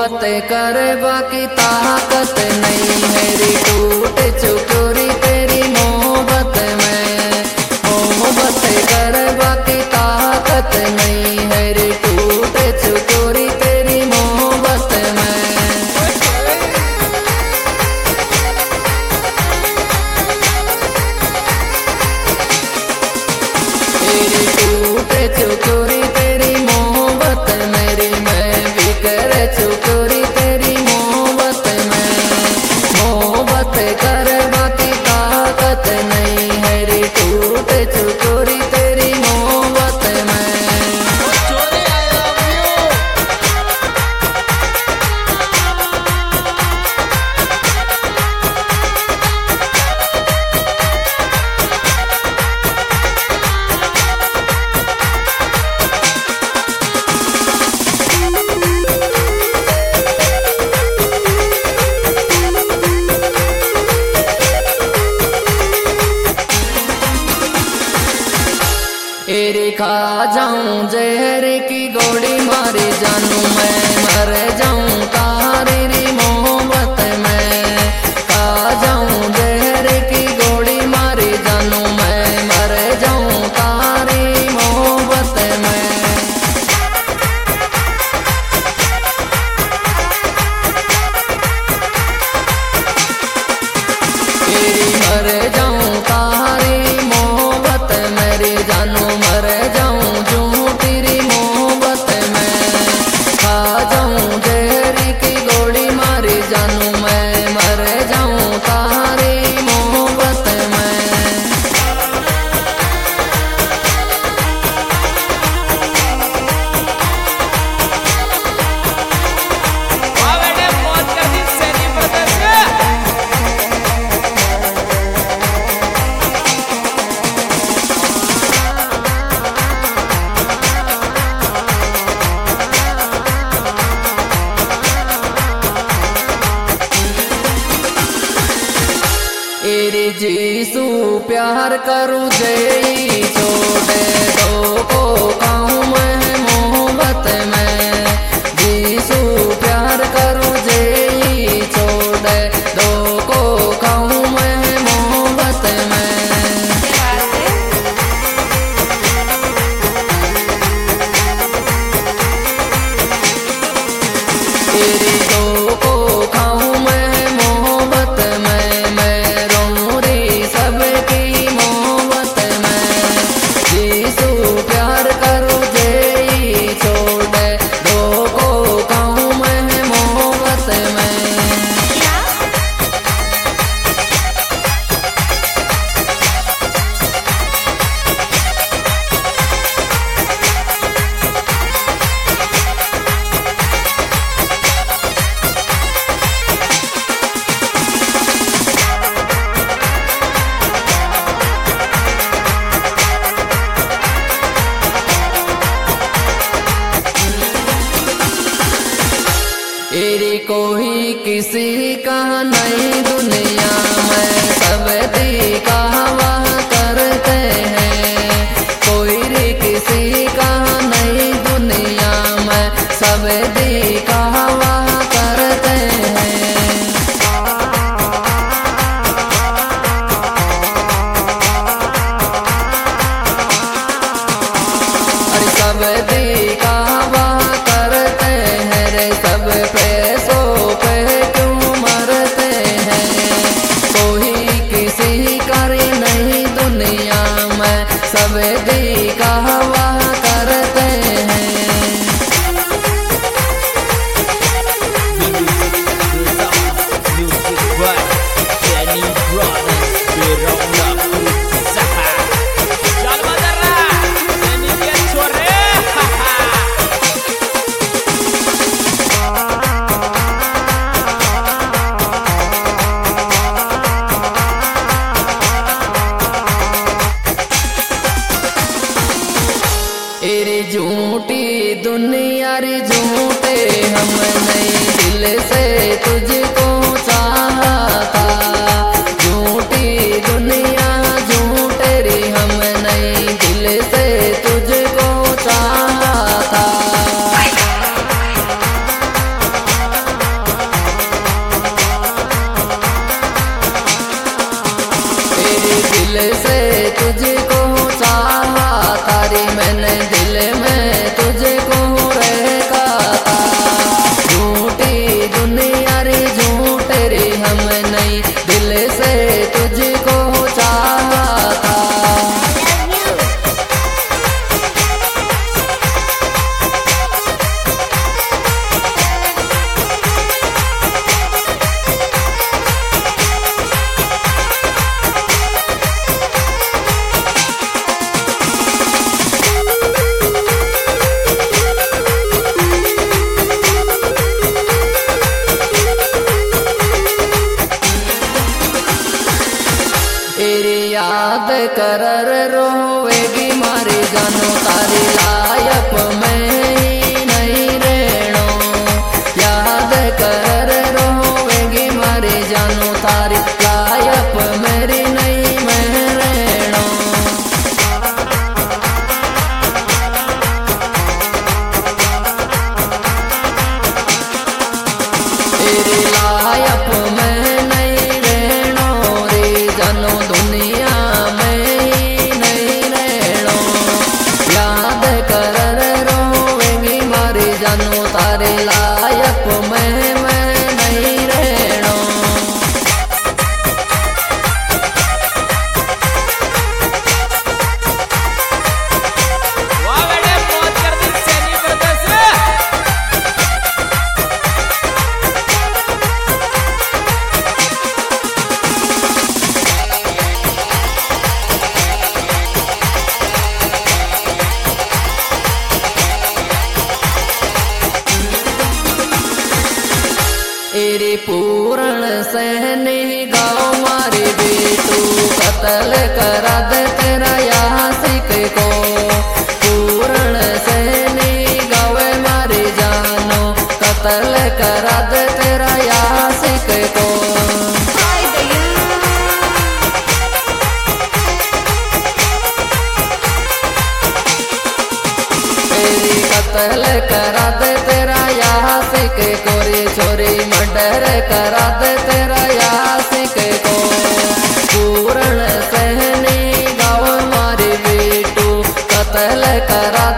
मोहब्बत कर बाकी ताकत नहीं है रे, टूट चुकोरी तेरी मोहब्बत में। मोहब्बत कर बाकी ताकत नहीं है रे, टूट चुकोरी तेरी मोहब्बत में। तेरी टूट चुकोरी तेरी मोहब्बत मेरी, मैं भी कर चुकोरी तेरी मोहब्बत में। मोहब्बत कर बाकी ताकत नहीं है रे, टूट चुकोरी तेरी मोहब्बत में। तेरे खा जाऊं जहर की गोली मारे जानू, मैं मर जाऊं तारी मोहब्बत में। खा जाऊं जहर की गोली मारे जानू, मैं मर जाऊं तारी मोहब्बत में। तेरी मर जाऊं तारी मोहब्बत मेरी जानू, मर जाऊं जो तेरी मोहब्बत में। खा जाऊं जहर की गोली मारी जानू, मैं मर जाऊं तारी मोहब्बत में। तेरे जीसू प्यार करूं जई छोड़े दो को कहूँ मैं मोहब्बत में। जीसू प्यार करूं जई छोड़े दो को कहूँ मैं मोहब्बत में। तेरी दो को खाऊं मैं मोहब्बत में, मैं रहूं रे सबकी मोहब्बत में। जीसू प्यार करो जई छोड़ दो को खाऊं मैं मोहब्बत में। तेरी कोई किसी का नहीं दुनिया में, सब देखा वह करते हैं। कोई रे किसी का नहीं दुनिया में, सब देखा वह करते हैं। अरे सब देखा वह करते हैं रे, सब पैसों पे क्यों मरते हैं। कोई किसी का नहीं दुनिया में, सब देखा वह करते हैं। तेरी झूठी दुनिया रे झूठे, हम नहीं दिल से तुझको चाहा था। झूठी दुनिया झूठे रे, हम नहीं दिल से तुझको चाहा था। कर रोवेगी मारी जानो तारी लायक में ही नहीं रहनो। याद कर रोवेगी मारी जानो तारी लायक मेरी नहीं मैं रहनो। तेरी लायक में नहीं रहनो रे जानो दुनिया में ही नहीं रहनो। याद कर रोवेगी मारी जानो तारे लायक में मैं नहीं रहनो। एरी पूर्ण सहनी गाँव मारे बेटू कत्ल करा दे तेरा यासिक को। पूर्ण सहनी गाँव मारे जानो कत्ल करा दे तेरा यासिक को। तेरी कत्ल करा दे तेरा यासिक को रे छोरी मर्डर करा दे तेरा यासिक को। पूर्ण सहनी गाँव मारी बेटू कत्ल करा